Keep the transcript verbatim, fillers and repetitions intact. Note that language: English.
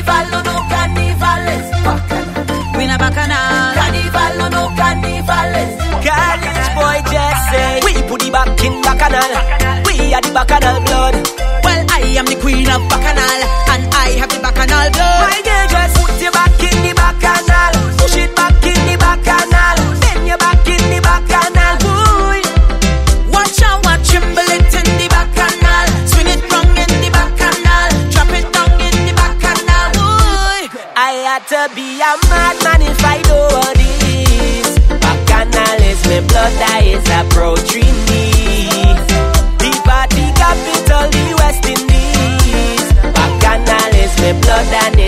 Carnival, no, no, carnival is bacchanal. We na bacchanal. Carnival, no, no, carnival is College boy just say we put the back in bacchanal. We are the bacchanal blood. Well, I am the queen of bacchanal, and I have the bacchanal blood. My girl, just put your back in the bacchanal. Push it back in the bacchanal. Then you back in the bacchanal. Boy, watch out, watch tremble it in the bacchanal. Swing it wrong in the bacchanal. Drop it down in the bacchanal. Boy, I had to be a madman if I do all this. Bacchanal is my blood, that is a pro Trinity. The party capital, the West Indies. Bacchanal is my blood and